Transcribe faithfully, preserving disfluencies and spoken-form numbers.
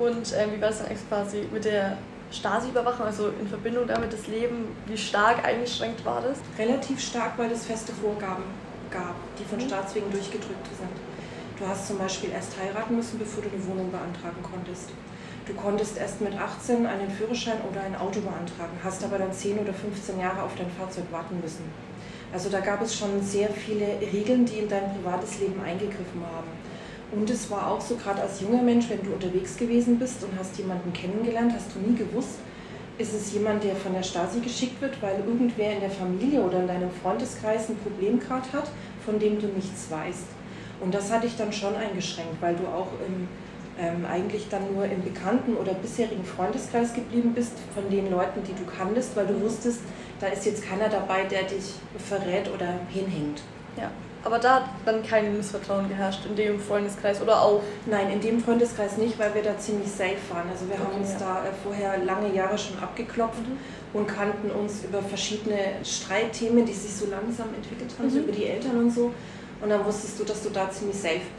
Und äh, wie war das dann quasi mit der Stasi-Überwachung, also in Verbindung damit das Leben, wie stark eingeschränkt war das? Relativ stark, weil es feste Vorgaben gab, die von Mhm. Staatswegen durchgedrückt sind. Du hast zum Beispiel erst heiraten müssen, bevor du eine Wohnung beantragen konntest. Du konntest erst mit achtzehn einen Führerschein oder ein Auto beantragen, hast aber dann zehn oder fünfzehn Jahre auf dein Fahrzeug warten müssen. Also da gab es schon sehr viele Regeln, die in dein privates Leben eingegriffen haben. Und es war auch so, gerade als junger Mensch, wenn du unterwegs gewesen bist und hast jemanden kennengelernt, hast du nie gewusst, ist es jemand, der von der Stasi geschickt wird, weil irgendwer in der Familie oder in deinem Freundeskreis ein Problem gerade hat, von dem du nichts weißt. Und das hat dich dann schon eingeschränkt, weil du auch im, ähm, eigentlich dann nur im bekannten oder bisherigen Freundeskreis geblieben bist, von den Leuten, die du kanntest, weil du wusstest, da ist jetzt keiner dabei, der dich verrät oder hinhängt. Ja, aber da hat dann kein Missvertrauen geherrscht in dem Freundeskreis oder auch? Nein, in dem Freundeskreis nicht, weil wir da ziemlich safe waren. Also wir Okay, haben uns ja. da äh, vorher lange Jahre schon abgeklopft Mhm. und kannten uns über verschiedene Streitthemen, die sich so langsam entwickelt haben, Mhm. so über die Eltern und so. Und dann wusstest du, dass du da ziemlich safe bist.